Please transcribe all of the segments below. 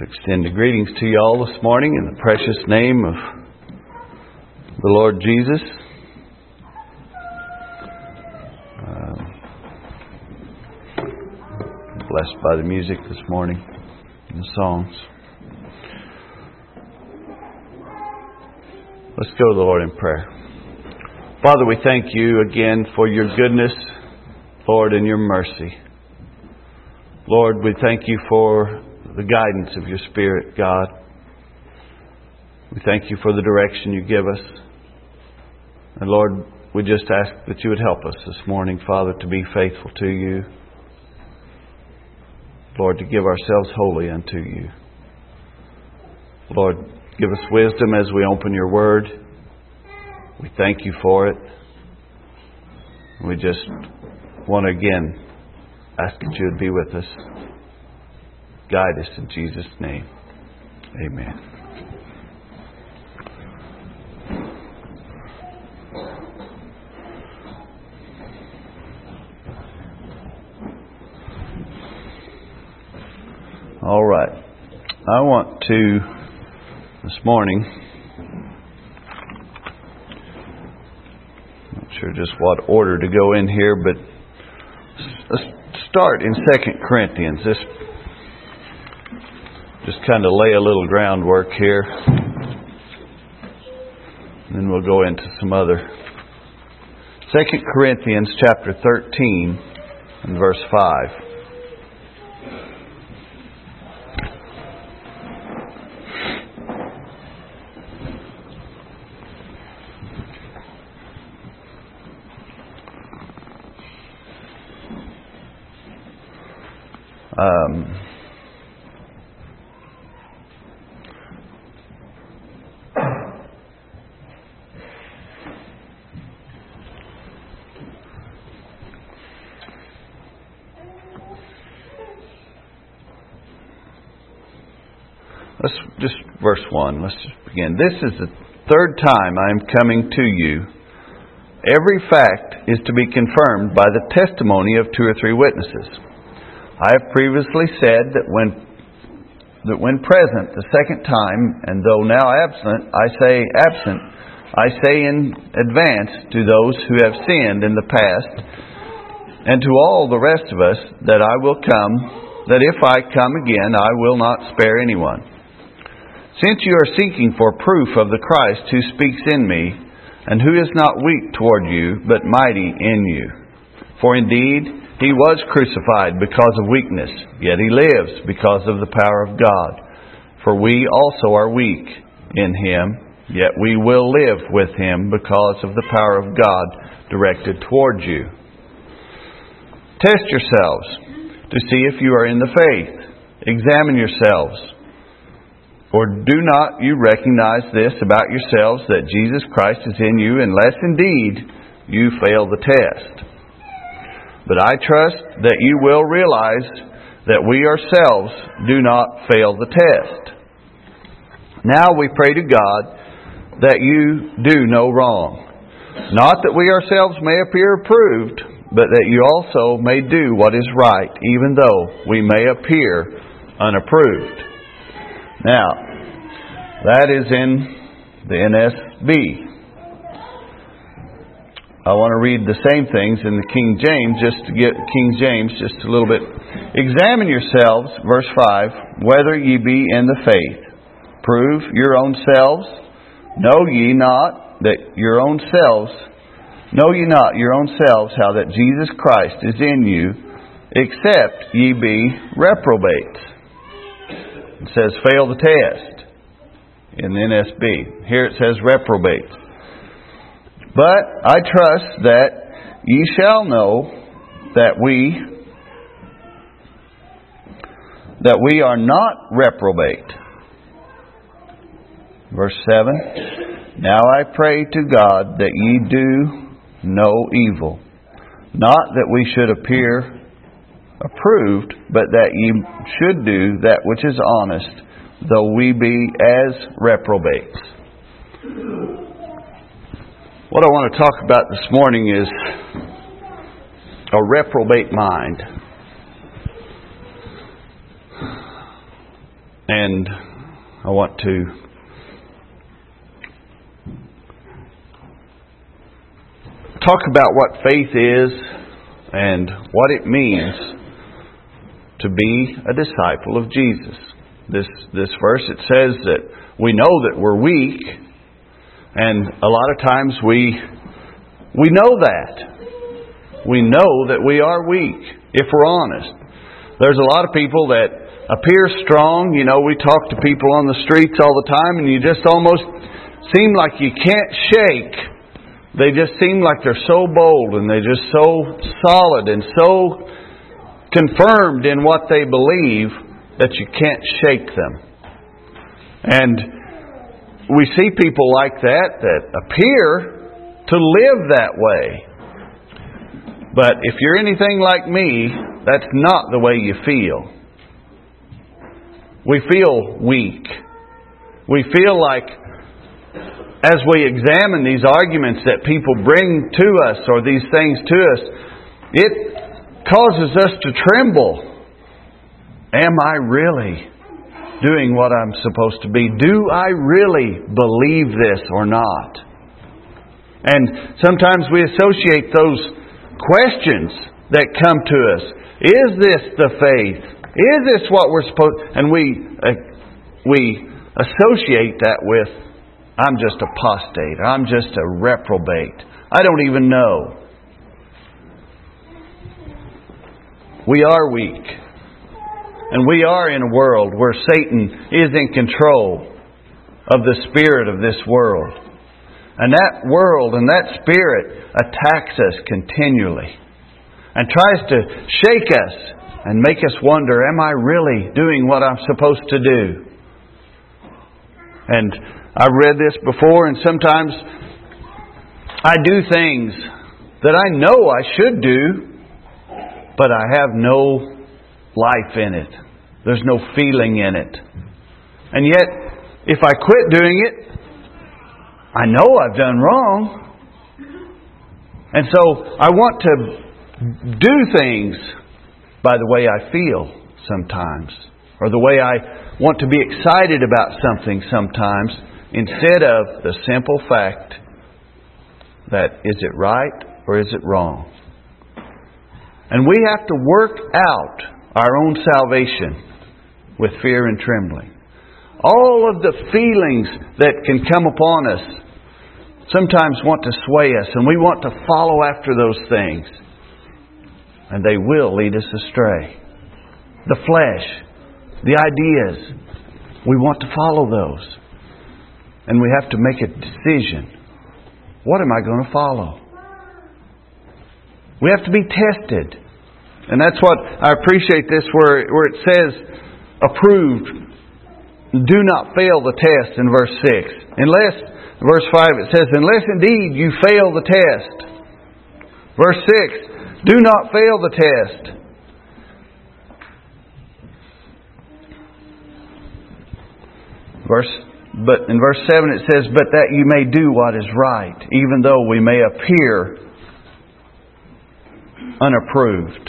to extend the greetings to you all this morning in the precious name of the Lord Jesus. Blessed by the music this morning and the songs. Let's go to the Lord in prayer. Father, we thank you again for your goodness, Lord, and your mercy. Lord, we thank you for the guidance of your Spirit, God. We thank you for the direction you give us. And Lord, we just ask that you would help us this morning, Father, to be faithful to you. Lord, to give ourselves wholly unto you. Lord, give us wisdom as we open your word. We thank you for it. We just want to again ask that you would be with us. Guide us in Jesus' name. Amen. All right. I want to, this morning, not sure just what order to go in here, but let's start in 2 Corinthians. This just kind of lay a little groundwork here. And then we'll go into some other. 2 Corinthians chapter 13 and verse 5. Let's just verse 1. Let's just begin. This is the third time I am coming to you. Every fact is to be confirmed by the testimony of 2 or 3 witnesses. I have previously said that when present the second time, and though now absent, I say in advance to those who have sinned in the past, and to all the rest of us, that I will come, that if I come again, I will not spare anyone. Since you are seeking for proof of the Christ who speaks in me, and who is not weak toward you, but mighty in you. For indeed, he was crucified because of weakness, yet he lives because of the power of God. For we also are weak in him, yet we will live with him because of the power of God directed towards you. Test yourselves to see if you are in the faith. Examine yourselves. Or do not you recognize this about yourselves, that Jesus Christ is in you, unless indeed you fail the test? But I trust that you will realize that we ourselves do not fail the test. Now we pray to God that you do no wrong. Not that we ourselves may appear approved, but that you also may do what is right, even though we may appear unapproved. Now, that is in the NSB. I want to read the same things in the King James, just to get King James just a little bit. Examine yourselves, verse 5, whether ye be in the faith. Prove your own selves. Know ye not your own selves how that Jesus Christ is in you, except ye be reprobates. It says fail the test in the NSB. Here it says reprobates. But I trust that ye shall know that we are not reprobate. Verse 7. Now I pray to God that ye do no evil, not that we should appear approved, but that ye should do that which is honest, though we be as reprobates. What I want to talk about this morning is a reprobate mind. And I want to talk about what faith is and what it means to be a disciple of Jesus. This verse, it says that we know that we're weak, and a lot of times we know that. We know that we are weak, if we're honest. There's a lot of people that appear strong. You know, we talk to people on the streets all the time, and you just almost seem like you can't shake. They just seem like they're so bold, and they're just so solid and so confirmed in what they believe that you can't shake them. And we see people like that appear to live that way. But if you're anything like me, that's not the way you feel. We feel weak. We feel like, as we examine these arguments that people bring to us, or these things to us, it causes us to tremble. Am I really doing what I'm supposed to be? Do I really believe this or not? And sometimes we associate those questions that come to us. Is this the faith? Is this what we're supposed... And we associate that with, I'm just apostate. I'm just a reprobate. I don't even know. We are weak. And we are in a world where Satan is in control of the spirit of this world. And that world and that spirit attacks us continually and tries to shake us and make us wonder, am I really doing what I'm supposed to do? And I've read this before, and sometimes I do things that I know I should do, but I have no life in it. There's no feeling in it. And yet, if I quit doing it, I know I've done wrong. And so I want to do things by the way I feel sometimes, or the way I want to be excited about something sometimes, instead of the simple fact that, is it right or is it wrong? And we have to work out our own salvation with fear and trembling. All of the feelings that can come upon us sometimes want to sway us, and we want to follow after those things. And they will lead us astray. The flesh, the ideas, we want to follow those. And we have to make a decision. What am I going to follow? We have to be tested. And that's what I appreciate this where it says, approved. Do not fail the test in verse 6. Verse 5 it says, unless indeed you fail the test. Verse 6, do not fail the test. But in verse 7 it says, but that you may do what is right, even though we may appear unapproved.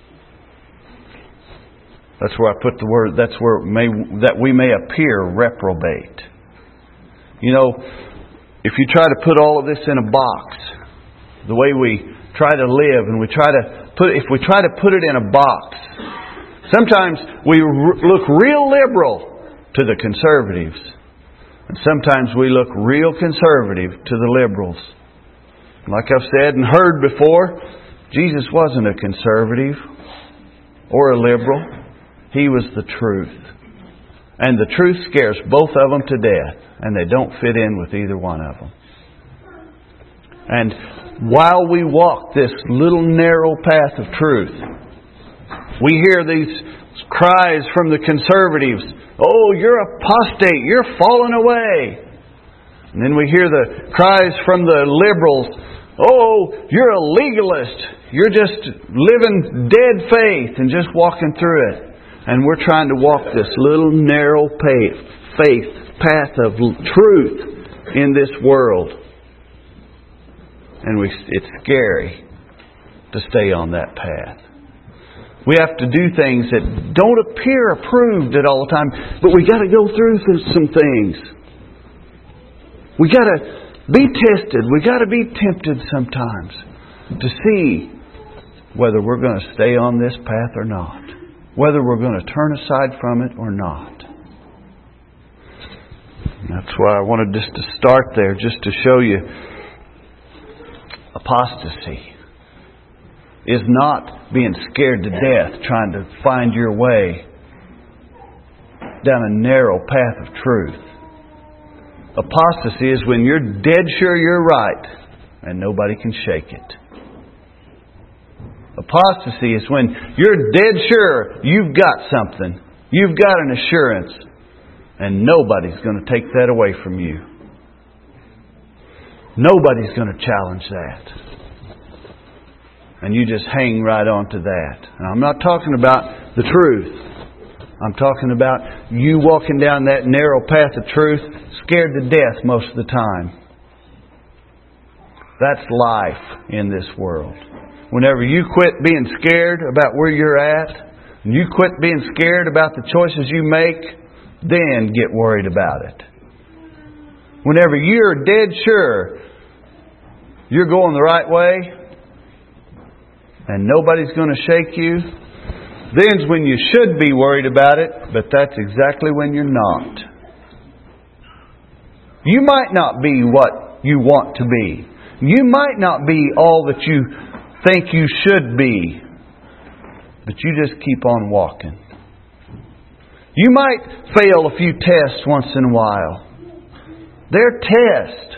That's where I put the word, that's where that we may appear reprobate. You know, if you try to put all of this in a box, the way we try to live, and if we try to put it in a box, sometimes we look real liberal to the conservatives, and sometimes we look real conservative to the liberals. Like I've said and heard before, Jesus wasn't a conservative or a liberal. He was the truth. And the truth scares both of them to death, and they don't fit in with either one of them. And while we walk this little narrow path of truth, we hear these cries from the conservatives, oh, you're apostate, you're falling away. And then we hear the cries from the liberals, oh, you're a legalist, you're just living dead faith and just walking through it. And we're trying to walk this little narrow path of truth in this world. And it's scary to stay on that path. We have to do things that don't appear approved at all the time. But we got to go through some things. We got to be tested. We got to be tempted sometimes to see whether we're going to stay on this path or not. Whether we're going to turn aside from it or not. That's why I wanted just to start there, just to show you apostasy is not being scared to death trying to find your way down a narrow path of truth. Apostasy is when you're dead sure you're right and nobody can shake it. Apostasy is when you're dead sure you've got something. You've got an assurance. And nobody's going to take that away from you. Nobody's going to challenge that. And you just hang right on to that. And I'm not talking about the truth. I'm talking about you walking down that narrow path of truth, scared to death most of the time. That's life in this world. Whenever you quit being scared about where you're at, and you quit being scared about the choices you make, then get worried about it. Whenever you're dead sure you're going the right way and nobody's going to shake you, then's when you should be worried about it, but that's exactly when you're not. You might not be what you want to be. You might not be all that you think you should be, but you just keep on walking. You might fail a few tests once in a while. They're tests.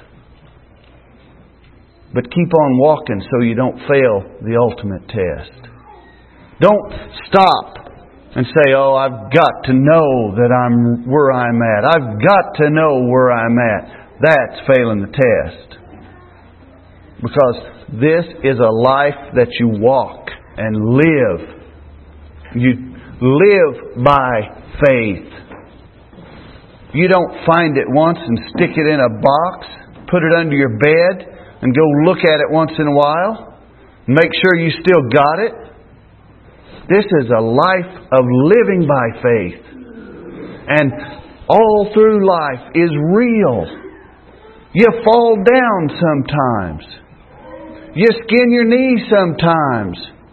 But keep on walking so you don't fail the ultimate test. Don't stop and say, oh, I've got to know that I'm where I'm at. I've got to know where I'm at. That's failing the test. Because this is a life that you walk and live. You live by faith. You don't find it once and stick it in a box, put it under your bed, and go look at it once in a while. Make sure you still got it. This is a life of living by faith. And all through life is real. You fall down sometimes. You skin your knee sometimes.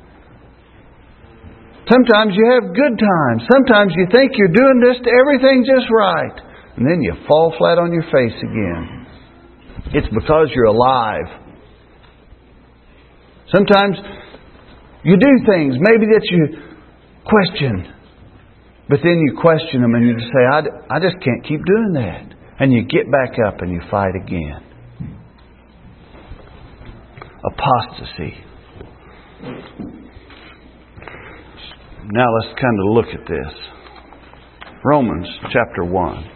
Sometimes you have good times. Sometimes you think you're doing everything just right. And then you fall flat on your face again. It's because you're alive. Sometimes you do things maybe that you question. But then you question them and you just say, I just can't keep doing that. And you get back up and you fight again. Apostasy. Now let's kind of look at this. Romans chapter 1.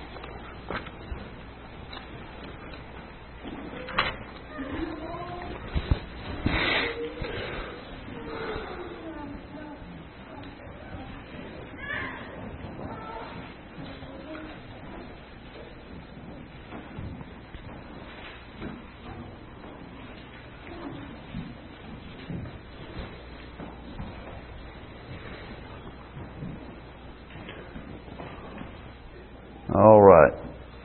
All right.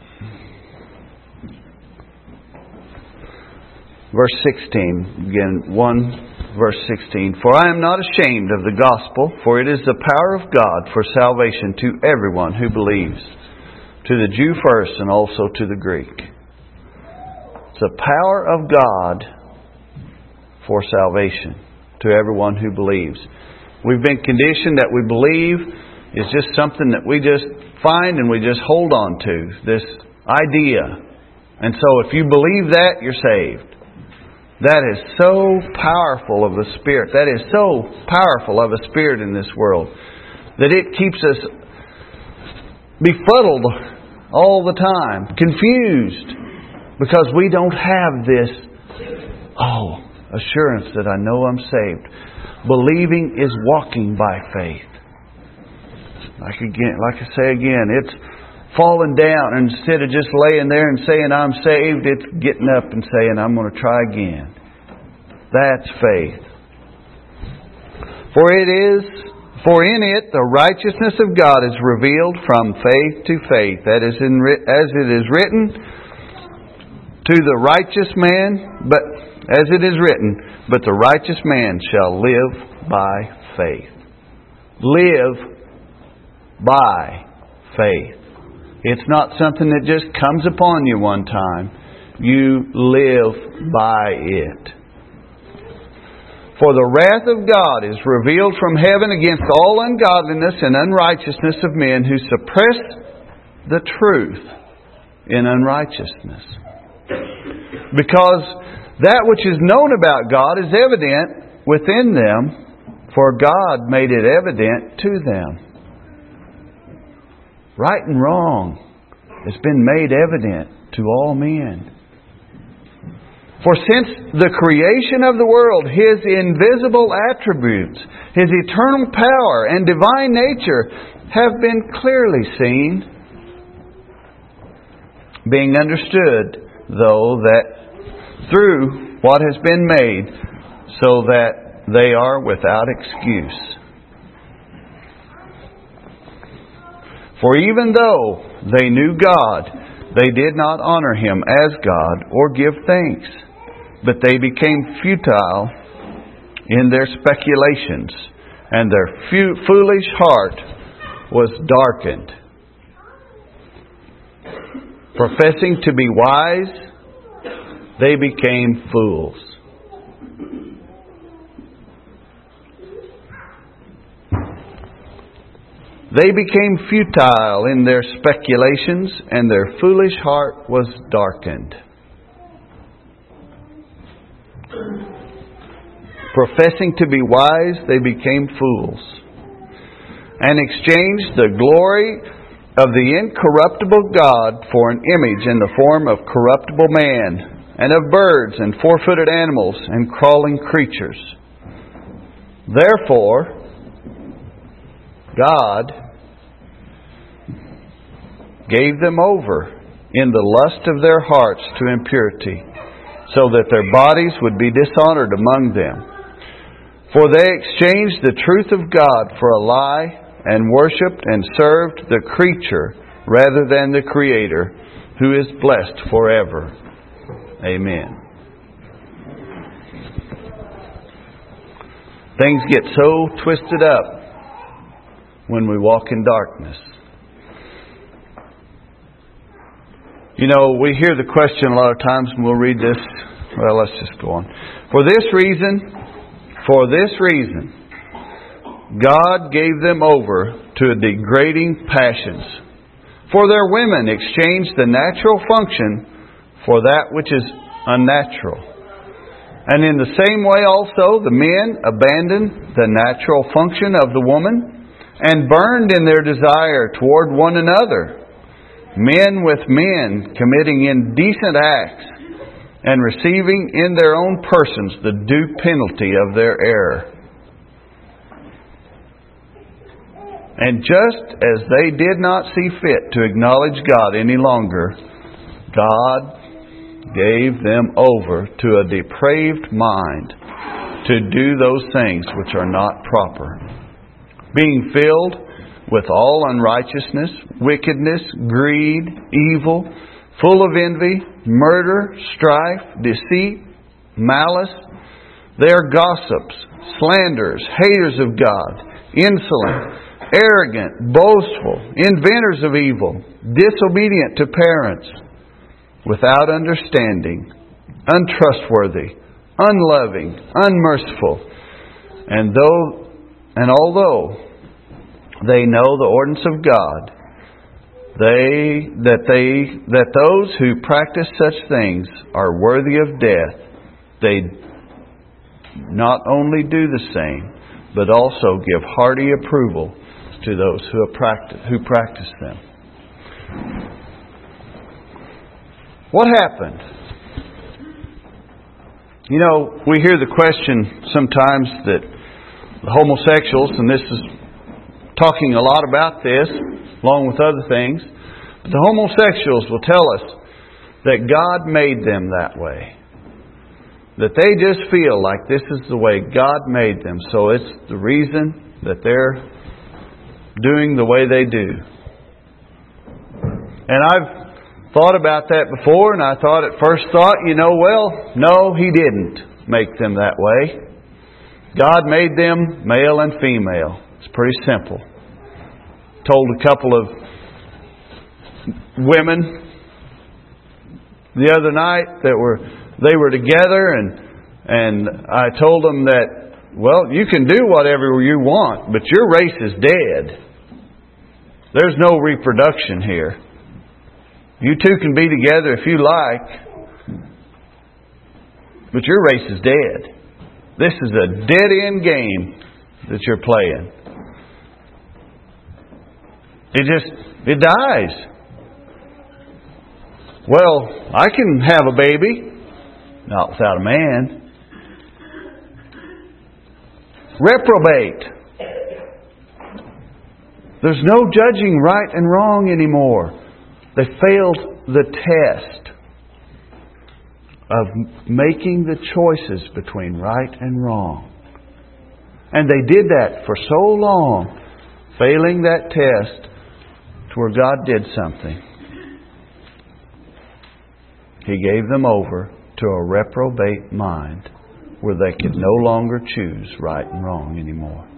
Verse 16, again, 1 verse 16. For I am not ashamed of the gospel, for it is the power of God for salvation to everyone who believes, to the Jew first and also to the Greek. It's the power of God for salvation to everyone who believes. We've been conditioned that we believe is just something that we just find and we just hold on to, this idea. And so if you believe that, you're saved. That is so powerful of a spirit. That is so powerful of a spirit in this world that it keeps us befuddled all the time, confused, because we don't have this assurance that I know I'm saved. Believing is walking by faith. Like I say again, it's falling down. And instead of just laying there and saying I'm saved, it's getting up and saying I'm going to try again. That's faith. For in it the righteousness of God is revealed from faith to faith, as it is written, to the righteous man, but the righteous man shall live by faith. Live by faith. It's not something that just comes upon you one time. You live by it. For the wrath of God is revealed from heaven against all ungodliness and unrighteousness of men who suppress the truth in unrighteousness. Because that which is known about God is evident within them, for God made it evident to them. Right and wrong has been made evident to all men. For since the creation of the world, His invisible attributes, His eternal power and divine nature have been clearly seen, being understood, though, that through what has been made, so that they are without excuse. For even though they knew God, they did not honor Him as God or give thanks, but they became futile in their speculations, and their foolish heart was darkened. Professing to be wise, they became fools. They became futile in their speculations, and their foolish heart was darkened. Professing to be wise, they became fools, and exchanged the glory of the incorruptible God for an image in the form of corruptible man, and of birds, and four-footed animals, and crawling creatures. Therefore, God gave them over in the lust of their hearts to impurity, so that their bodies would be dishonored among them. For they exchanged the truth of God for a lie, and worshipped and served the creature rather than the Creator, who is blessed forever. Amen. Things get so twisted up when we walk in darkness. You know, we hear the question a lot of times, and we'll read this. Well, let's just go on. For this reason, God gave them over to degrading passions. For their women exchanged the natural function for that which is unnatural. And in the same way also the men abandoned the natural function of the woman, and burned in their desire toward one another, men with men committing indecent acts, and receiving in their own persons the due penalty of their error. And just as they did not see fit to acknowledge God any longer, God gave them over to a depraved mind to do those things which are not proper, being filled with all unrighteousness, wickedness, greed, evil, full of envy, murder, strife, deceit, malice. They are gossips, slanderers, haters of God, insolent, arrogant, boastful, inventors of evil, disobedient to parents, without understanding, untrustworthy, unloving, unmerciful. And although they know the ordinance of God, that those who practice such things are worthy of death, they not only do the same, but also give hearty approval to those who practice them. What happened? You know, we hear the question sometimes that the homosexuals, and this is talking a lot about this, along with other things, but the homosexuals will tell us that God made them that way. that they just feel like this is the way God made them. So it's the reason that they're doing the way they do. And I've thought about that before, and I thought at first thought, well, no, He didn't make them that way. God made them male and female. It's pretty simple. Told a couple of women the other night that they were together, and I told them that, well, you can do whatever you want, but your race is dead. There's no reproduction here. You two can be together if you like, but your race is dead. This is a dead-end game that you're playing. It dies. Well, I can have a baby, not without a man. Reprobate. There's no judging right and wrong anymore. They failed the test of making the choices between right and wrong. And they did that for so long, failing that test to where God did something. He gave them over to a reprobate mind where they could no longer choose right and wrong anymore.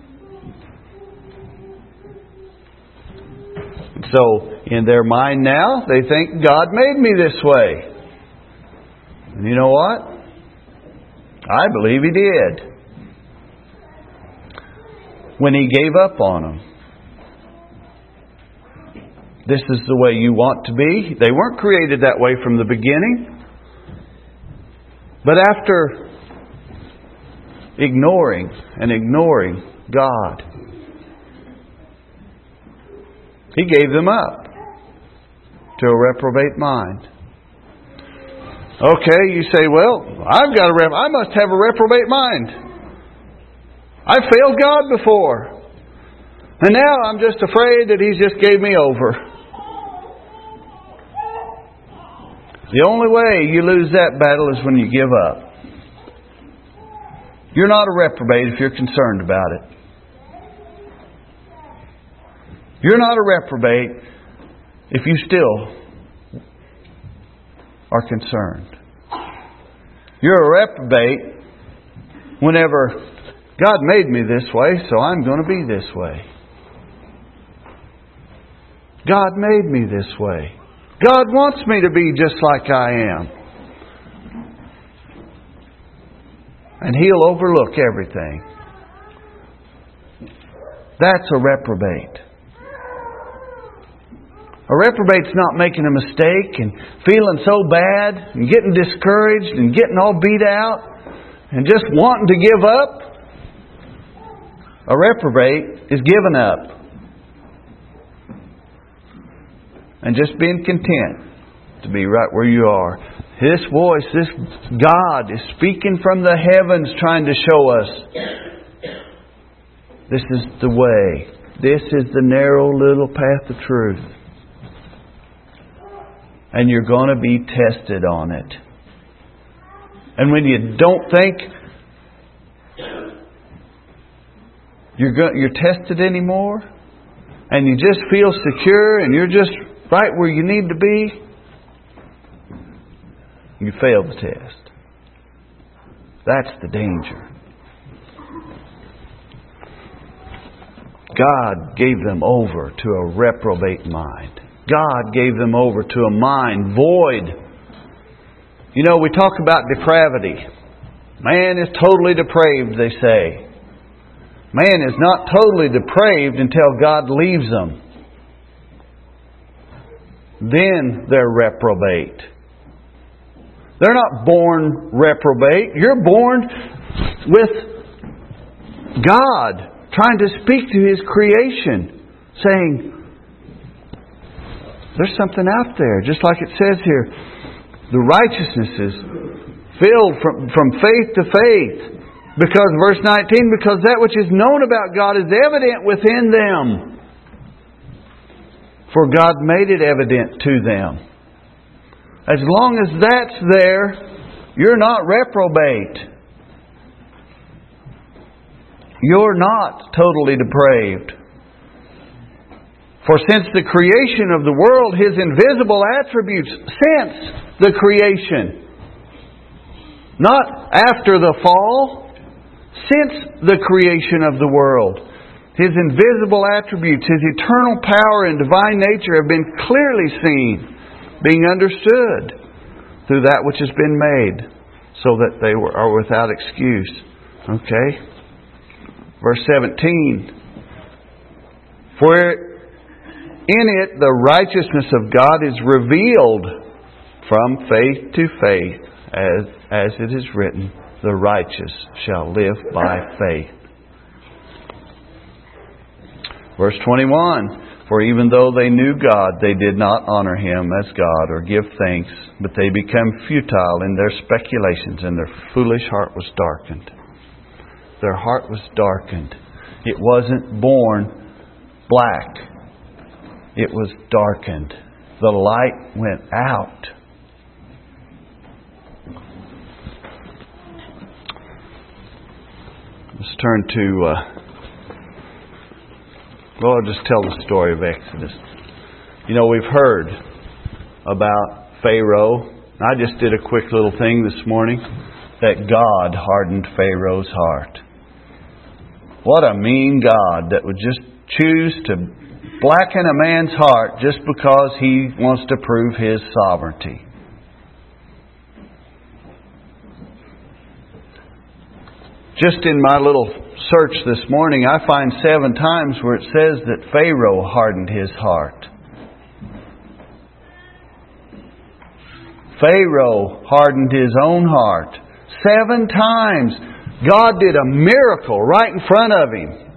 So, in their mind now, they think God made me this way. And you know what? I believe He did. When He gave up on them. This is the way you want to be. They weren't created that way from the beginning. But after ignoring God, He gave them up to a reprobate mind. Okay, you say, well, I must have a reprobate mind. I failed God before. And now I'm just afraid that He just gave me over. The only way you lose that battle is when you give up. You're not a reprobate if you're concerned about it. You're not a reprobate if you still are concerned. You're a reprobate whenever God made me this way, so I'm going to be this way. God made me this way. God wants me to be just like I am. And He'll overlook everything. That's a reprobate. A reprobate's not making a mistake and feeling so bad and getting discouraged and getting all beat out and just wanting to give up. A reprobate is giving up and just being content to be right where you are. This voice, this God is speaking from the heavens trying to show us this is the way. This is the narrow little path of truth. And you're going to be tested on it. And when you don't think you're tested anymore, and you just feel secure and you're just right where you need to be, you fail the test. That's the danger. God gave them over to a reprobate mind. God gave them over to a mind void. You know, we talk about depravity. Man is totally depraved, they say. Man is not totally depraved until God leaves them. Then they're reprobate. They're not born reprobate. You're born with God trying to speak to His creation, saying, there's something out there. Just like it says here, the righteousness is filled from faith to faith. Because, verse 19, because that which is known about God is evident within them. For God made it evident to them. As long as that's there, You're not reprobate. You're not totally depraved. For since the creation of the world, His invisible attributes, since the creation, not after the fall, since the creation of the world, His invisible attributes, His eternal power and divine nature have been clearly seen, being understood through that which has been made, so that they are without excuse. Okay? Verse 17. For in it the righteousness of God is revealed from faith to faith, as it is written, the righteous shall live by faith. Verse 21. For even though they knew God, they did not honor Him as God or give thanks, but they became futile in their speculations, and their foolish heart was darkened. Their heart was darkened. It wasn't born black. It was darkened. The light went out. Let's turn to... I'll just tell the story of Exodus. You know, we've heard about Pharaoh. I just did a quick little thing this morning that God hardened Pharaoh's heart. What a mean God that would just choose to blacken a man's heart just because he wants to prove His sovereignty. Just in my little search this morning, I find 7 times where it says that Pharaoh hardened his heart. Pharaoh hardened his own heart. 7 times. God did a miracle right in front of him.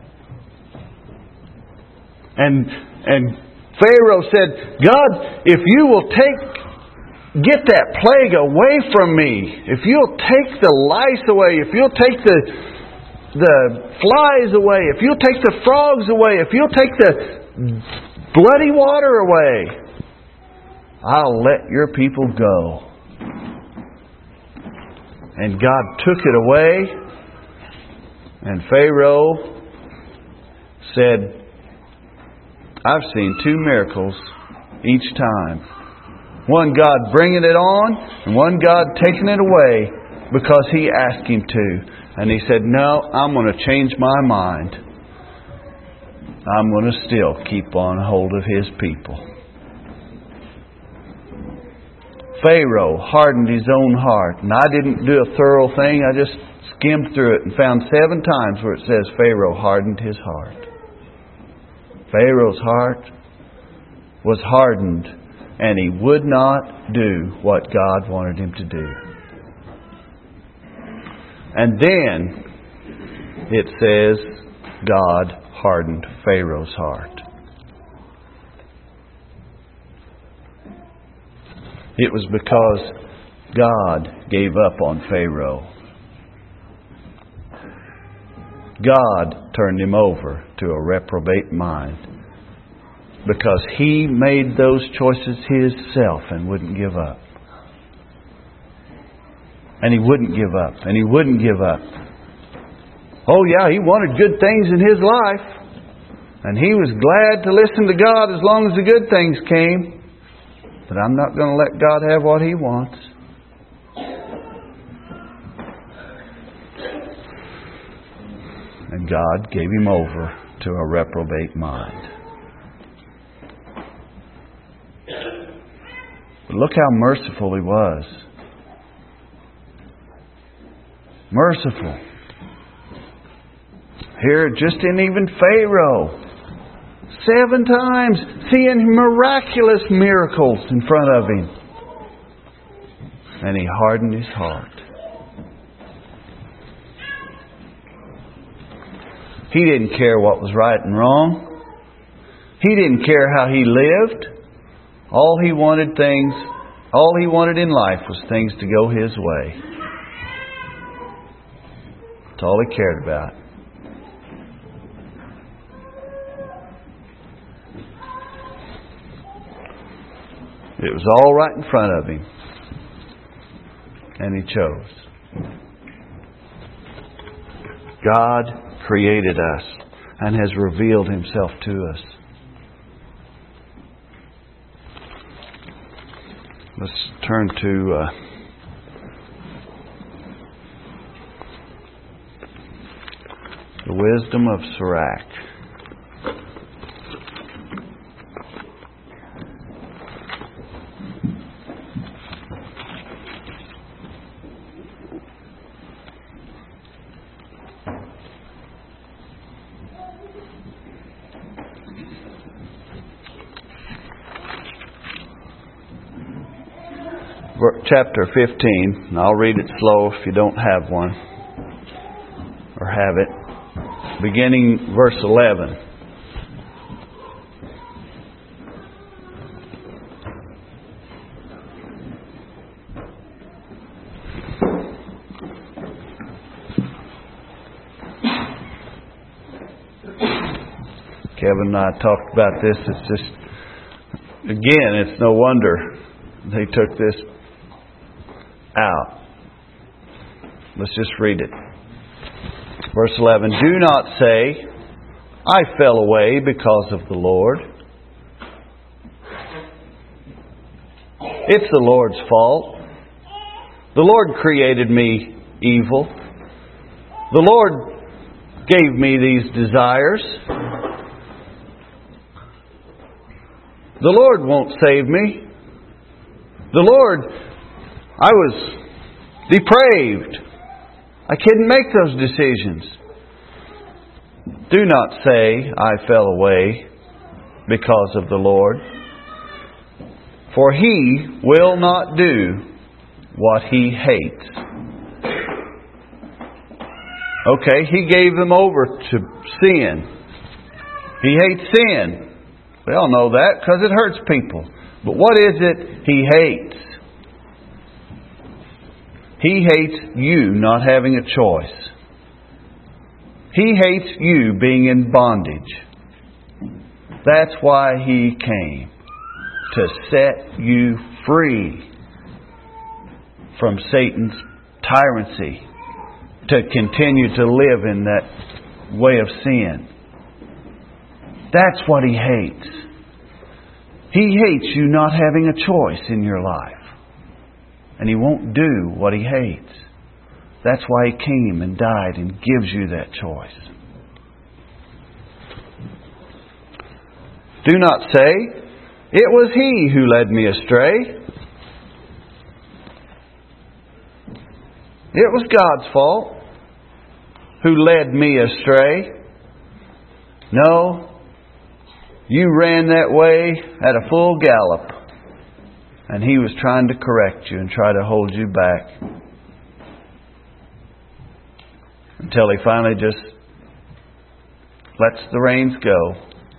And Pharaoh said, God, if you will get that plague away from me, if you'll take the lice away, if you'll take the flies away, if you'll take the frogs away, if you'll take the bloody water away, I'll let your people go. And God took it away, and Pharaoh said, I've seen 2 miracles each time. One God bringing it on, and one God taking it away because He asked Him to. And He said, no, I'm going to change my mind. I'm going to still keep on hold of His people. Pharaoh hardened his own heart. And I didn't do a thorough thing. I just skimmed through it and found 7 times where it says Pharaoh hardened his heart. Pharaoh's heart was hardened, and he would not do what God wanted him to do. And then it says God hardened Pharaoh's heart. It was because God gave up on Pharaoh. God turned him over to a reprobate mind because he made those choices himself and wouldn't give up. And he wouldn't give up. And he wouldn't give up. Oh yeah, he wanted good things in his life. And he was glad to listen to God as long as the good things came. But I'm not going to let God have what He wants. And God gave him over to a reprobate mind. But look how merciful He was. Merciful. Here, just in even Pharaoh, 7 times seeing miraculous miracles in front of him. And he hardened his heart. He didn't care what was right and wrong. He didn't care how he lived. All he wanted in life was things to go his way. That's all he cared about. It was all right in front of him. and He chose. God created us and has revealed Himself to us. Let's turn to the wisdom of Sirach. Chapter 15, and I'll read it slow if you don't have one or have it. Beginning verse 11. Kevin and I talked about this. It's just, again, it's no wonder they took this out. Let's just read it. Verse 11. Do not say, I fell away because of the Lord. It's the Lord's fault. The Lord created me evil. The Lord gave me these desires. The Lord won't save me. The Lord, I was depraved. I couldn't make those decisions. Do not say, I fell away because of the Lord. For He will not do what He hates. Okay, He gave them over to sin. He hates sin. We all know that because it hurts people. But what is it He hates? He hates you not having a choice. He hates you being in bondage. That's why He came. To set you free from Satan's tyranny. To continue to live in that way of sin. That's what He hates. He hates you not having a choice in your life. And He won't do what He hates. That's why He came and died and gives you that choice. Do not say, it was He who led me astray. It was God's fault who led me astray. No, you ran that way at a full gallop. And He was trying to correct you and try to hold you back. Until He finally just lets the reins go.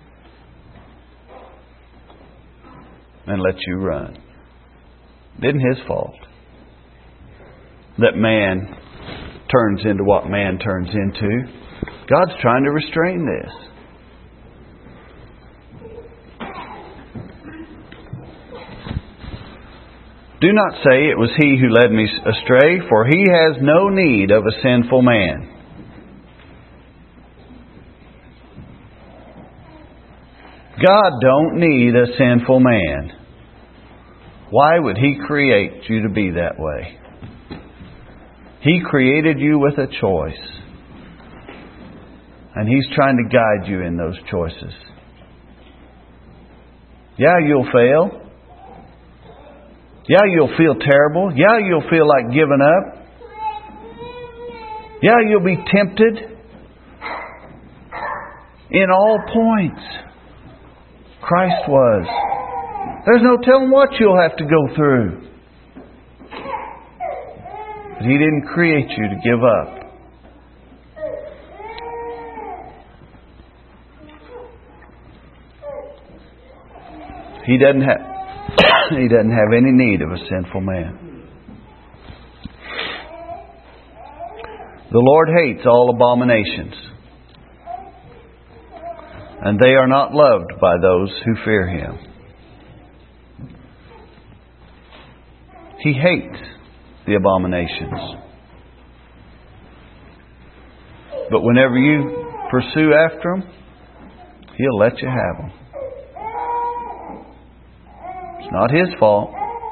And lets you run. It isn't His fault that man turns into what man turns into. God's trying to restrain this. Do not say it was He who led me astray, for He has no need of a sinful man. God don't need a sinful man. Why would He create you to be that way? He created you with a choice. And He's trying to guide you in those choices. Yeah, you'll fail. Yeah, you'll feel terrible. Yeah, you'll feel like giving up. Yeah, you'll be tempted. In all points, Christ was. There's no telling what you'll have to go through. But He didn't create you to give up. He doesn't have any need of a sinful man. The Lord hates all abominations, and they are not loved by those who fear Him. He hates the abominations. But whenever you pursue after them, He'll let you have them. It's not His fault.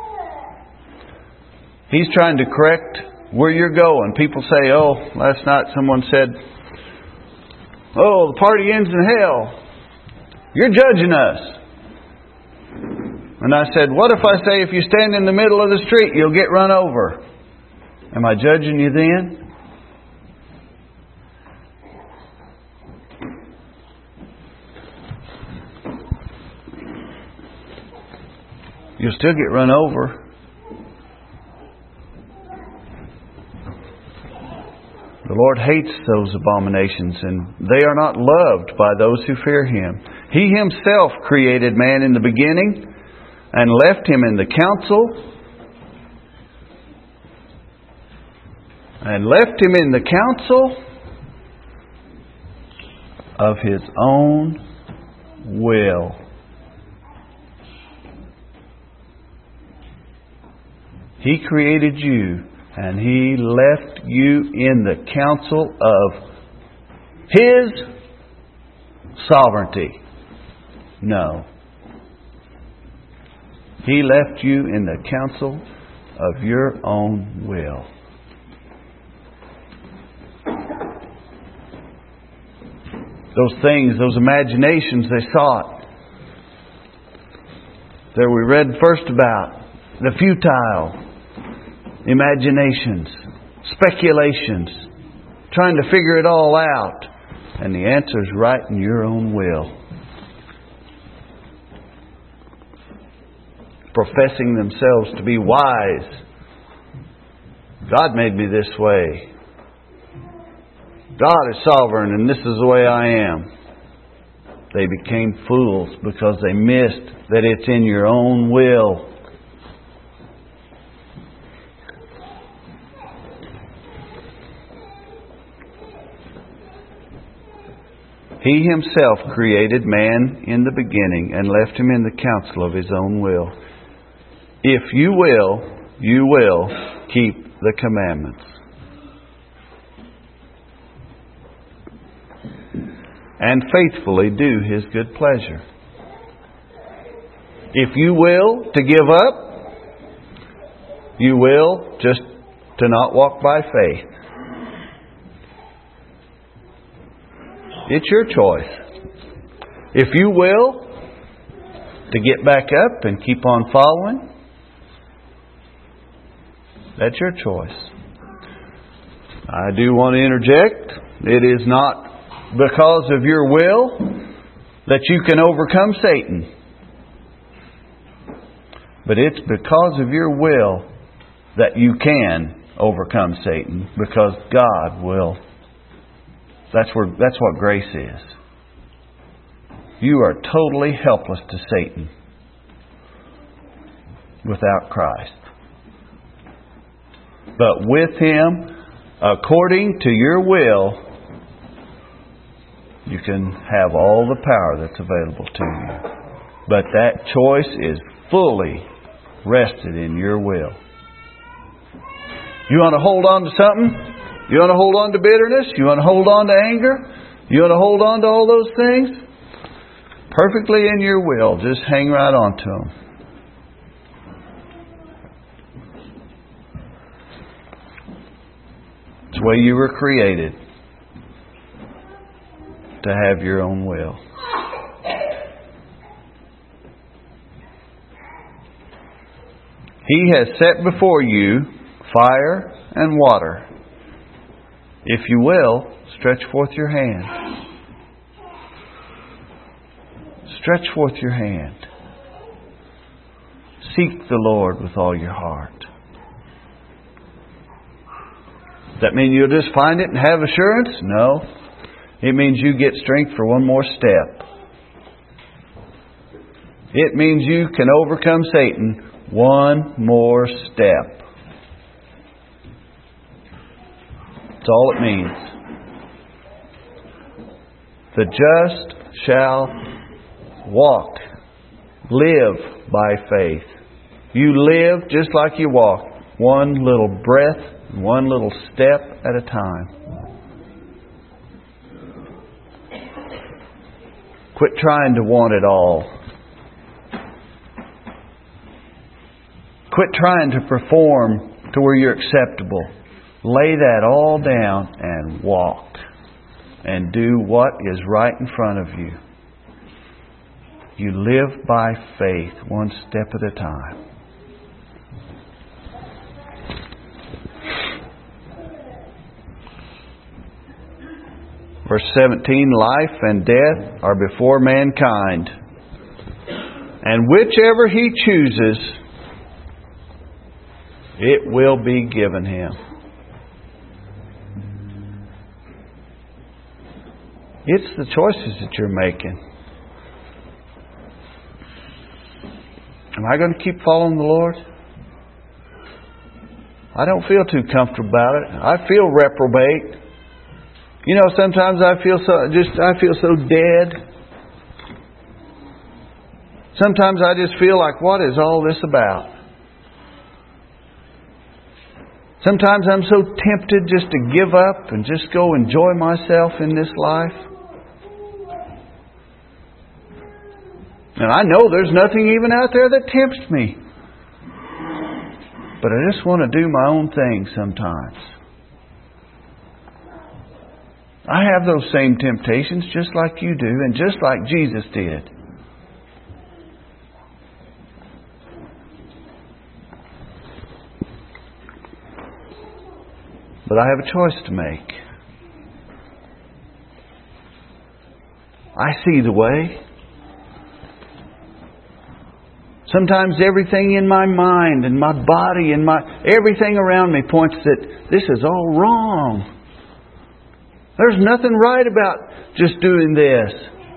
He's trying to correct where you're going. People say, oh, last night someone said, oh, the party ends in hell. You're judging us. And I said, what if I say if you stand in the middle of the street, you'll get run over? Am I judging you then? You'll still get run over. The Lord hates those abominations, and they are not loved by those who fear Him. He Himself created man in the beginning and left him in the counsel. And left him in the counsel of His own will. He created you, and He left you in the counsel of His sovereignty. No. He left you in the counsel of your own will. Those things, those imaginations they sought. There we read first about the futile imaginations, speculations, trying to figure it all out. And the answer's right in your own will. Professing themselves to be wise. God made me this way. God is sovereign and this is the way I am. They became fools because they missed that it's in your own will. He Himself created man in the beginning and left him in the counsel of His own will. If you will keep the commandments. And faithfully do His good pleasure. If you will to give up, you will just to not walk by faith. It's your choice. If you will to get back up and keep on following, that's your choice. I do want to interject. It is not because of your will that you can overcome Satan. But it's because of your will that you can overcome Satan, because God will. That's what grace is. You are totally helpless to Satan without Christ. But with Him, according to your will, you can have all the power that's available to you. But that choice is fully rested in your will. You want to hold on to something? You want to hold on to bitterness? You want to hold on to anger? You want to hold on to all those things? Perfectly in your will. Just hang right on to them. It's the way you were created, to have your own will. He has set before you fire and water. If you will, stretch forth your hand. Stretch forth your hand. Seek the Lord with all your heart. Does that mean you'll just find it and have assurance? No. It means you get strength for one more step. It means you can overcome Satan one more step. That's all it means. The just shall live by faith. You live just like you walk one little breath, one little step at a time. Quit trying to want it all. Quit trying to perform to where you're acceptable. Lay that all down and walk. And do what is right in front of you. You live by faith, one step at a time. Verse 17, life and death are before mankind, and whichever he chooses, it will be given him. It's the choices that you're making. Am I going to keep following the Lord? I don't feel too comfortable about it. I feel reprobate. You know, sometimes I feel so dead. Sometimes I just feel like, what is all this about? Sometimes I'm so tempted just to give up and just go enjoy myself in this life. And I know there's nothing even out there that tempts me. But I just want to do my own thing sometimes. I have those same temptations just like you do and just like Jesus did. But I have a choice to make. I see the way. Sometimes everything in my mind and my body and everything around me points that this is all wrong. There's nothing right about just doing this.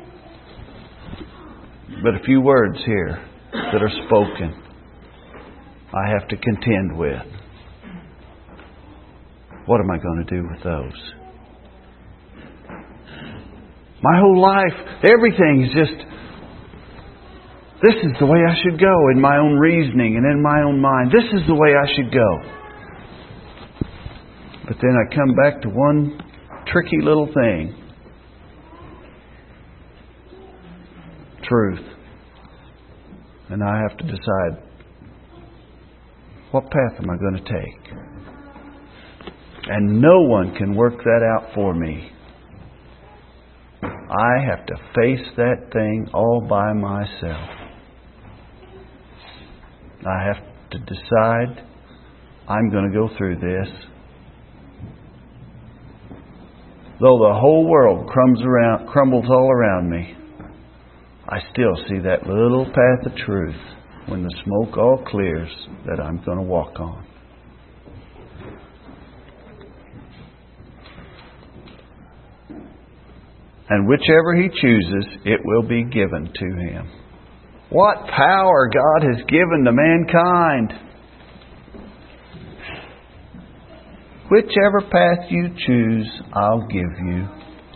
But a few words here that are spoken, I have to contend with. What am I going to do with those? My whole life, everything is just, this is the way I should go in my own reasoning and in my own mind. This is the way I should go. But then I come back to one tricky little thing. Truth. And I have to decide, what path am I going to take? And no one can work that out for me. I have to face that thing all by myself. I have to decide I'm going to go through this. Though the whole world crumbles all around me, I still see that little path of truth when the smoke all clears that I'm going to walk on. And whichever he chooses, it will be given to him. What power God has given to mankind! Whichever path you choose, I'll give you.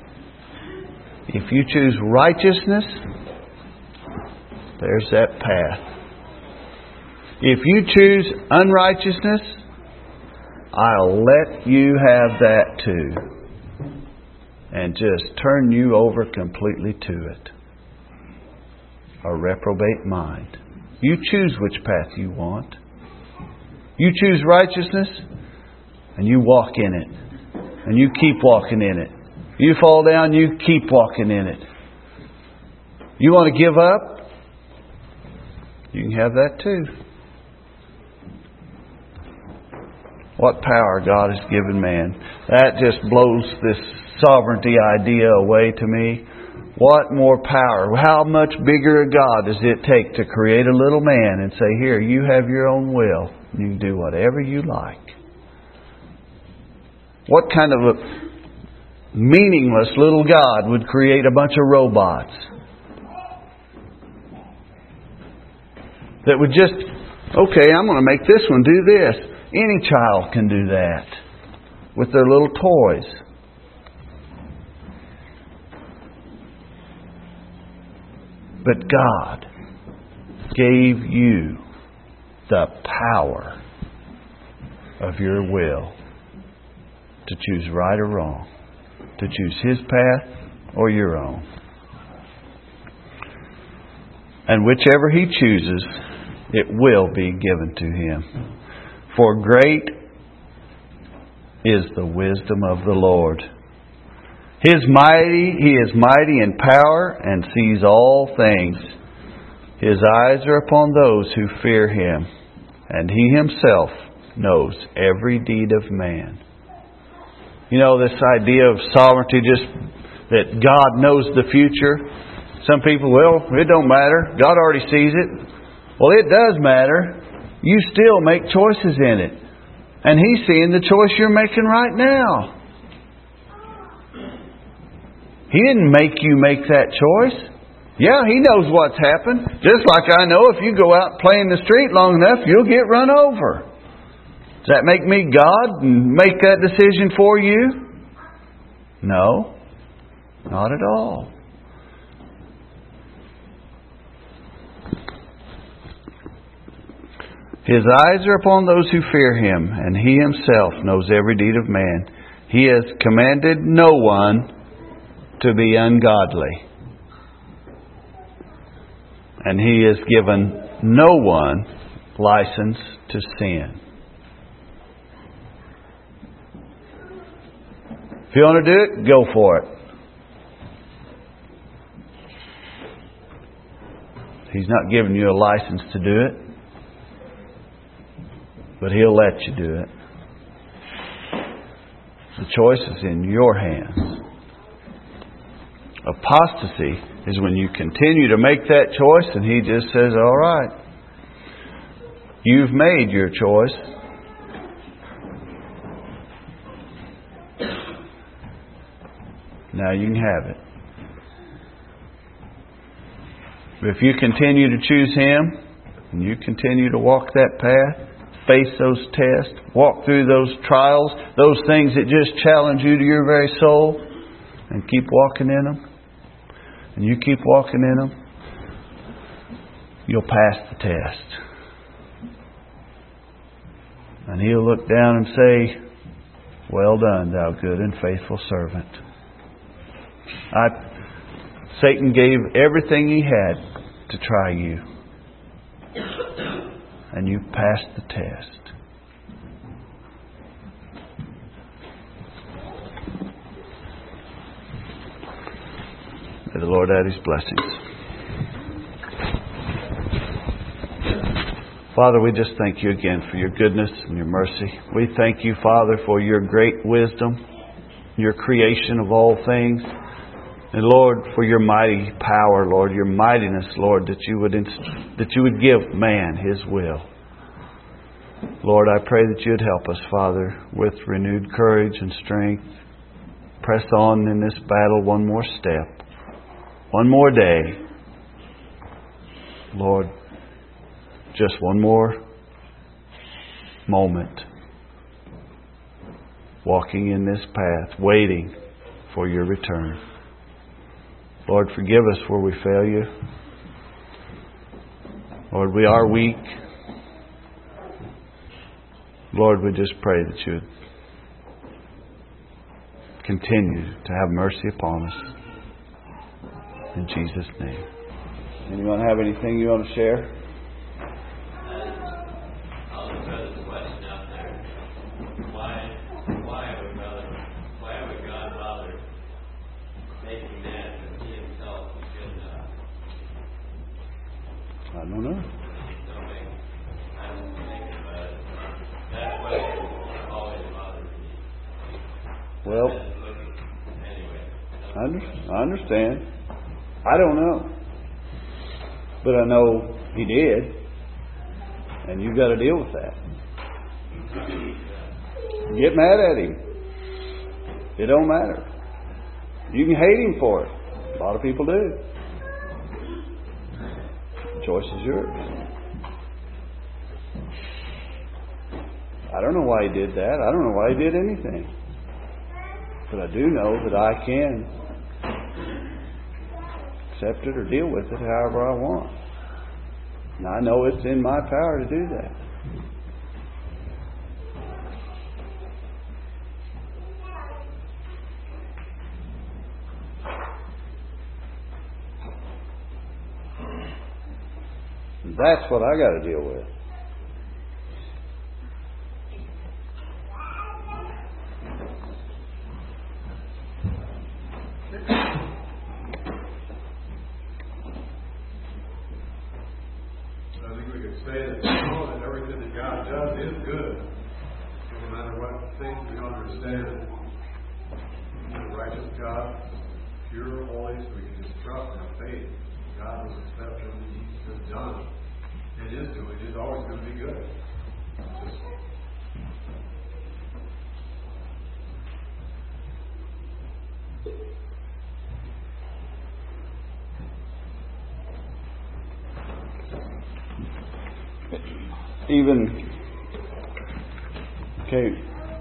If you choose righteousness, there's that path. If you choose unrighteousness, I'll let you have that too. And just turn you over completely to it. A reprobate mind. You choose which path you want. You choose righteousness, and you walk in it. And you keep walking in it. You fall down, you keep walking in it. You want to give up? You can have that too. What power God has given man. That just blows this sovereignty idea away to me. What more power? How much bigger a God does it take to create a little man and say, here, you have your own will. You can do whatever you like. What kind of a meaningless little God would create a bunch of robots that would just, okay, I'm going to make this one do this. Any child can do that with their little toys. But God gave you the power of your will to choose right or wrong, to choose His path or your own. And whichever He chooses, it will be given to him. For great is the wisdom of the Lord. He is mighty in power and sees all things. His eyes are upon those who fear Him, and He Himself knows every deed of man. You know, this idea of sovereignty, just that God knows the future. Some people, well, it don't matter. God already sees it. Well, it does matter. You still make choices in it. And He's seeing the choice you're making right now. He didn't make you make that choice. Yeah, He knows what's happened. Just like I know if you go out and play in the street long enough, you'll get run over. Does that make me God and make that decision for you? No, not at all. His eyes are upon those who fear Him, and He Himself knows every deed of man. He has commanded no one to be ungodly. And He has given no one license to sin. If you want to do it, go for it. He's not giving you a license to do it, but He'll let you do it. The choice is in your hands. Apostasy is when you continue to make that choice and He just says, all right, you've made your choice. Now you can have it. But if you continue to choose Him and you continue to walk that path, face those tests, walk through those trials, those things that just challenge you to your very soul, and keep walking in them, and you keep walking in them, you'll pass the test. And He'll look down and say, well done, thou good and faithful servant. Satan gave everything he had to try you. And you passed the test. May the Lord add His blessings. Father, we just thank You again for Your goodness and Your mercy. We thank You, Father, for Your great wisdom, Your creation of all things. And Lord, for Your mighty power, Lord, Your mightiness, Lord, that You would give man his will. Lord, I pray that You'd help us, Father, with renewed courage and strength. Press on in this battle one more step, one more day. Lord, just one more moment walking in this path, waiting for Your return. Lord, forgive us where we fail You. Lord, we are weak. Lord, we just pray that You would continue to have mercy upon us. In Jesus' name. Anyone have anything you want to share? I don't know. Well, I understand. I don't know. But I know He did. And you've got to deal with that. Get mad at Him. It don't matter. You can hate Him for it. A lot of people do. The choice is yours. I don't know why He did that. I don't know why He did anything. But I do know that I can accept it or deal with it however I want. And I know it's in my power to do that. That's what I got to deal with. I think we could say that we know that everything that God does is good, no matter what things we don't understand. He's a righteous God, pure, holy, so we can just trust and have faith. God will accept everything He's just done and is doing. It's always going to be good. Just Even, okay,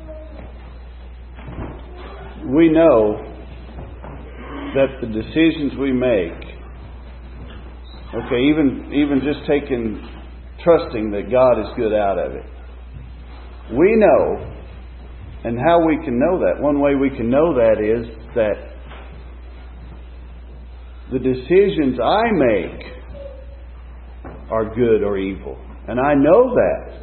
we know that the decisions we make, okay, even just trusting that God is good out of it, we know, and how we can know that, one way we can know that is that the decisions I make are good or evil. And I know that.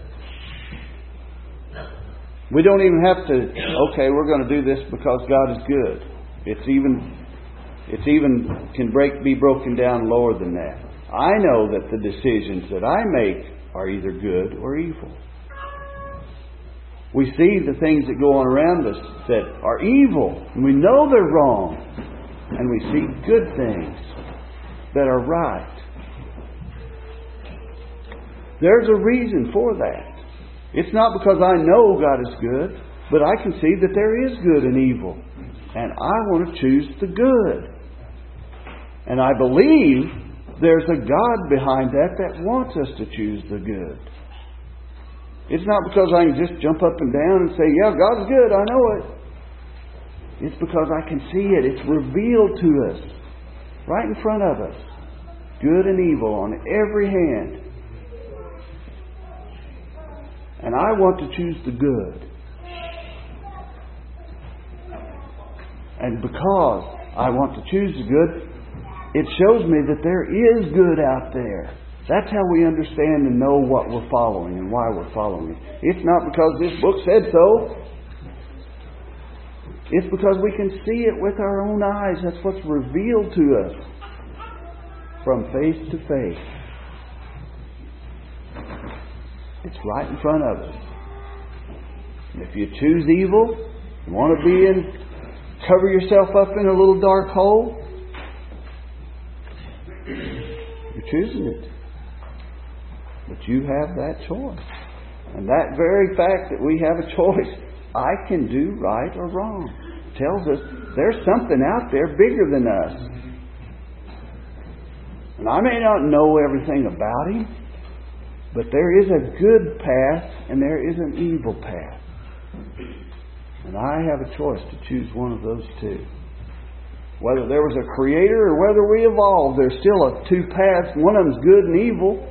We don't even have to, okay, we're going to do this because God is good. It's even can be broken down lower than that. I know that the decisions that I make are either good or evil. We see the things that go on around us that are evil, and we know they're wrong. And we see good things that are right. There's a reason for that. It's not because I know God is good, but I can see that there is good and evil. And I want to choose the good. And I believe there's a God behind that wants us to choose the good. It's not because I can just jump up and down and say, yeah, God's good, I know it. It's because I can see it. It's revealed to us. Right in front of us. Good and evil on every hand. And I want to choose the good. And because I want to choose the good, it shows me that there is good out there. That's how we understand and know what we're following and why we're following it. It's not because this book said so. It's because we can see it with our own eyes. That's what's revealed to us from face to face. It's right in front of us. And if you choose evil, you want to cover yourself up in a little dark hole, you're choosing it. But you have that choice. And that very fact that we have a choice, I can do right or wrong, tells us there's something out there bigger than us. And I may not know everything about Him, but there is a good path and there is an evil path. And I have a choice to choose one of those two. Whether there was a creator or whether we evolved, there's still two paths. One of them's good and evil.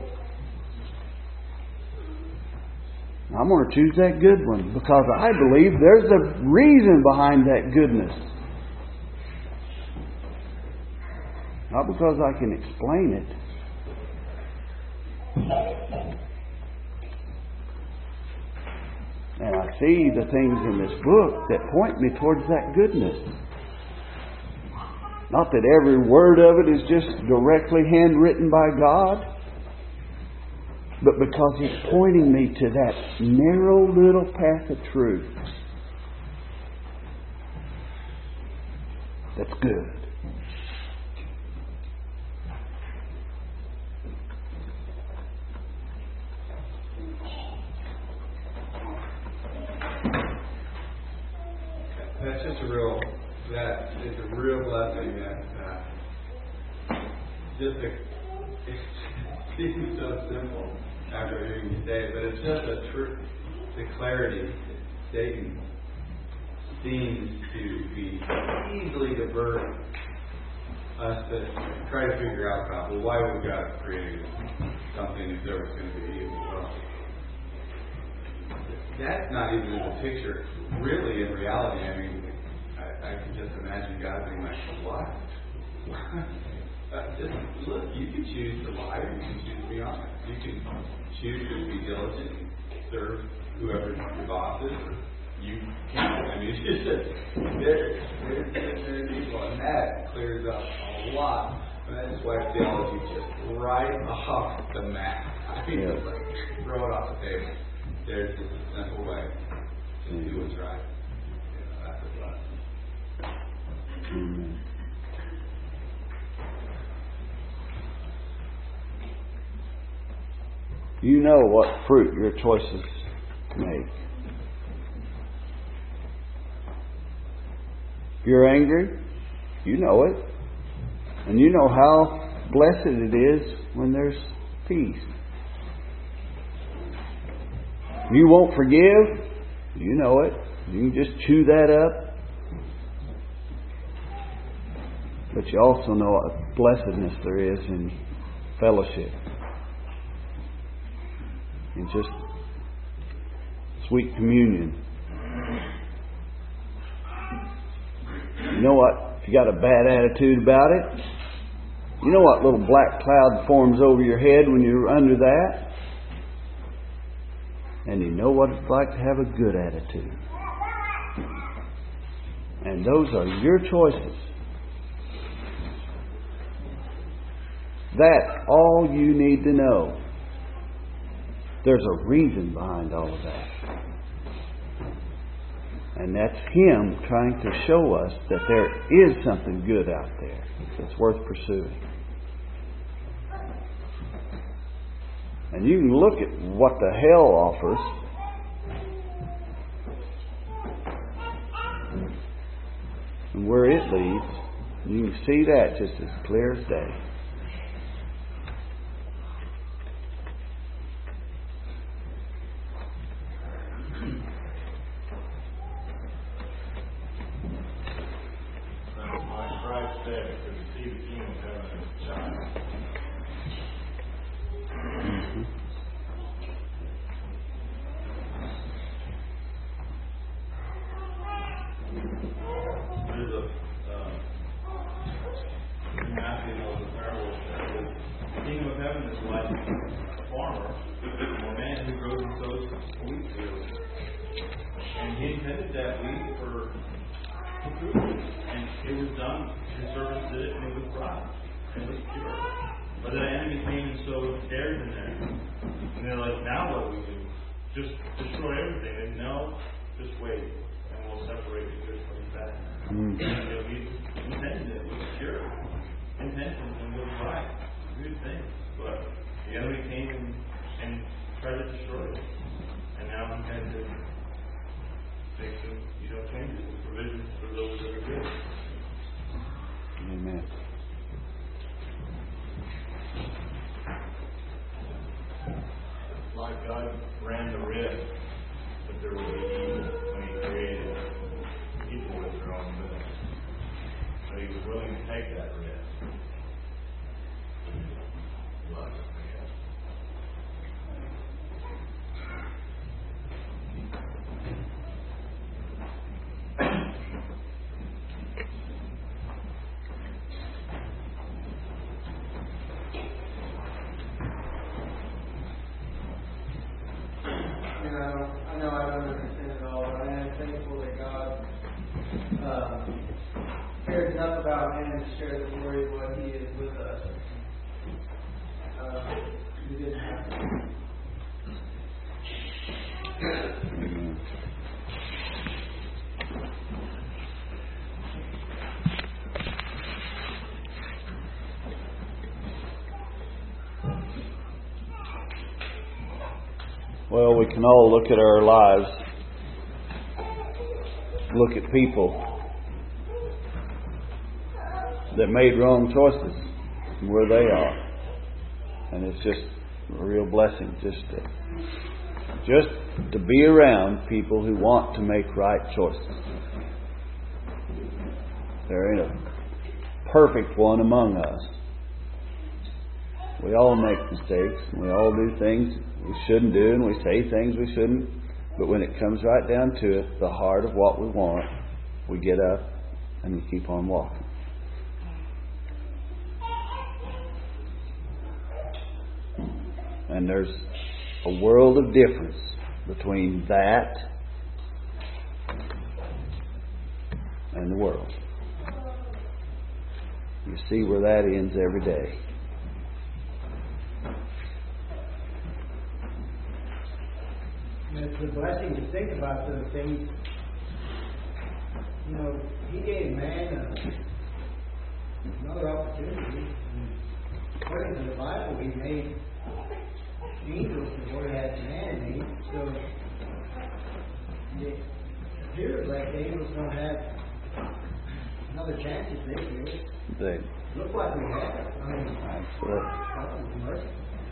I'm going to choose that good one because I believe there's a reason behind that goodness. Not because I can explain it. And I see the things in this book that point me towards that goodness. Not that every word of it is just directly handwritten by God, but because it's pointing me to that narrow little path of truth that's good. That's just that is a real blessing it seems so simple after hearing you say it, but it's just a truth, the clarity. Satan seems to be easily divert us to try to figure out God. Well, why would God create something if there was going to be evil? Well, that's not even in the picture. Really, in reality, I mean, I can just imagine God being like, what? Just look, you can choose to lie or you can choose to be honest. You can choose to be diligent, serve whoever your boss is, or you can't. I mean, it's just very people, and that clears up a lot. And that's why theology just right off the mat. I mean, it's like throw it off the table. There's just a simple way to do what's right. That's a blessing. Amen. You know what fruit your choices make. If you're angry, you know it. And you know how blessed it is when there's peace. If you won't forgive, you know it. You can just chew that up. But you also know what blessedness there is in fellowship. In just sweet communion. You know what? If you got a bad attitude about it, you know what little black cloud forms over your head when you're under that? And you know what it's like to have a good attitude. And those are your choices. That's all you need to know. There's a reason behind all of that. And that's Him trying to show us that there is something good out there that's worth pursuing. And you can look at what the hell offers. And where it leads. You can see that just as clear as day. Amen. Like God ran the risk that there would be evil when He created people with their own will. So He was willing to take that risk. Love it, Well, we can all look at our lives, look at people that made wrong choices and where they are. And it's just a real blessing just to be around people who want to make right choices. There ain't a perfect one among us. We all make mistakes, and we all do things we shouldn't do, and we say things we shouldn't. But when it comes right down to it, the heart of what we want, we get up and we keep on walking. And there's a world of difference between that and the world. You see where that ends every day. And it's a blessing to think about those things. You know, He gave man another opportunity. According to the Bible, He made angels before He had man made. So it appears like the angels don't have another chance if they do. They Look like we have. I mean, God's mercy.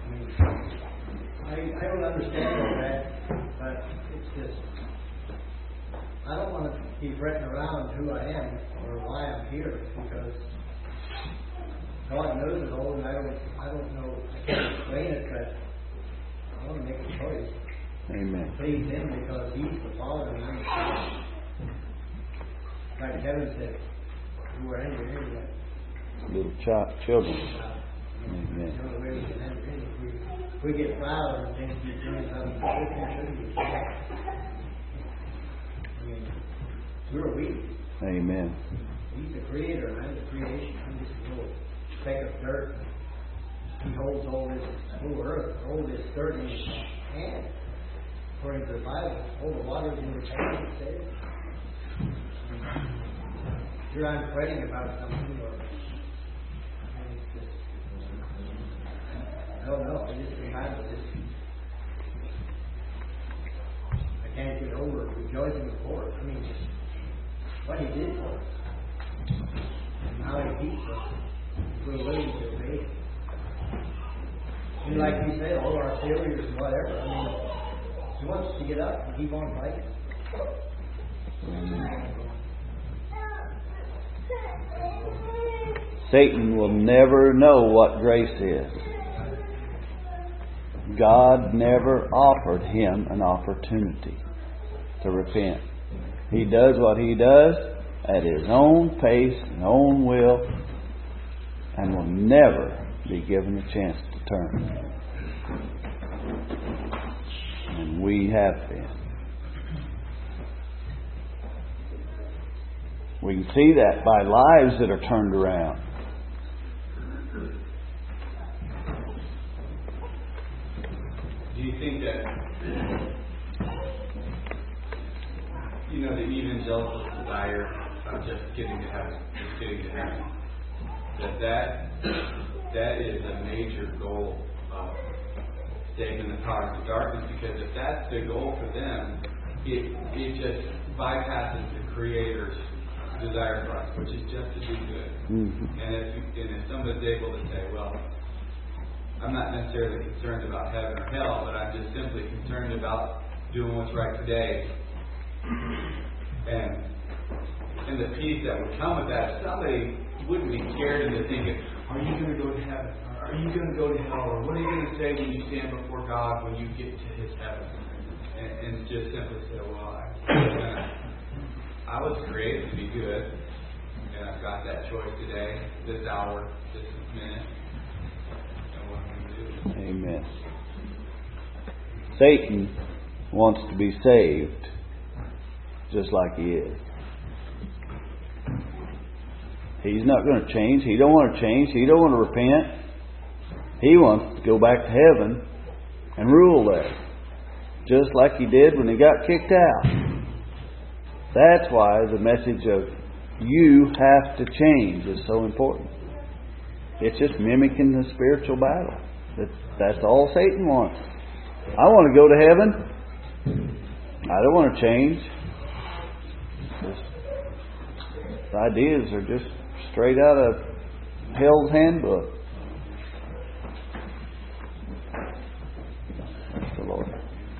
I don't understand all that, but it's just, I don't want to keep fretting around who I am or why I'm here, because God knows it all, and I don't know, I can't explain it, but I want to make a choice. Amen. Please Him, because He's the Father and I'm the Son. Like Kevin said, you are in your area. Little children. Amen. The only way we can enter in if we get proud and think we're doing something good, shouldn't be. I mean, we're weak. Amen. He's the creator and I'm the creation. I'm just a little speck of dirt. He holds all this whole earth, all this dirt in His hand. According to the Bible, all the waters in His hand, it says. Here I'm fretting about something, or it's just, I don't know. I just remember this. I can't get over rejoicing in the Lord. I mean, what He did for us, and how He keeps us. We're willing to obey. And like we said, all our failures and whatever. I mean, He wants us to get up and keep on fighting. Satan will never know what grace is. God never offered him an opportunity to repent. He does what he does at his own pace and own will, and will never be given a chance to turn. And we have been. We can see that by lives that are turned around. Do you think that, the evangelical desire of just getting to heaven, that is a major goal of saving the powers of darkness? Because if that's the goal for them, it just bypasses the Creator's desire for us, which is just to do good. Mm-hmm. And if somebody's able to say, well, I'm not necessarily concerned about heaven or hell, but I'm just simply concerned about doing what's right today. And the peace that would come with that, if somebody wouldn't be scared into thinking, are you going to go to heaven? Or are you going to go to hell? Or what are you going to say when you stand before God when you get to His heaven? And just simply say, well, I was created to be good, and I've got that choice today, this hour, this minute. Amen. Satan wants to be saved just like he is. He's not going to change. He don't want to change. He don't want to repent. He wants to go back to heaven and rule there, just like he did when he got kicked out. That's why the message of you have to change is so important. It's just mimicking the spiritual battle. That's all Satan wants. I want to go to heaven. I don't want to change. The ideas are just straight out of hell's handbook. That's the Lord.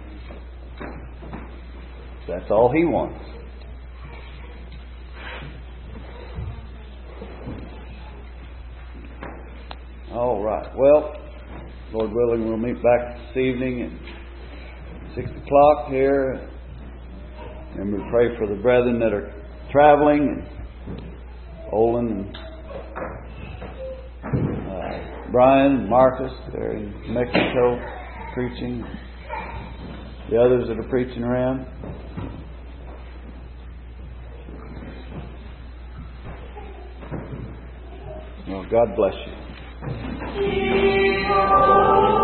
That's all He wants. All right. Well, Lord willing, we'll meet back this evening at 6 o'clock here. And we pray for the brethren that are traveling, and Olin and Brian and Marcus, they're in Mexico. preaching, the others that are preaching around. Well, God bless you.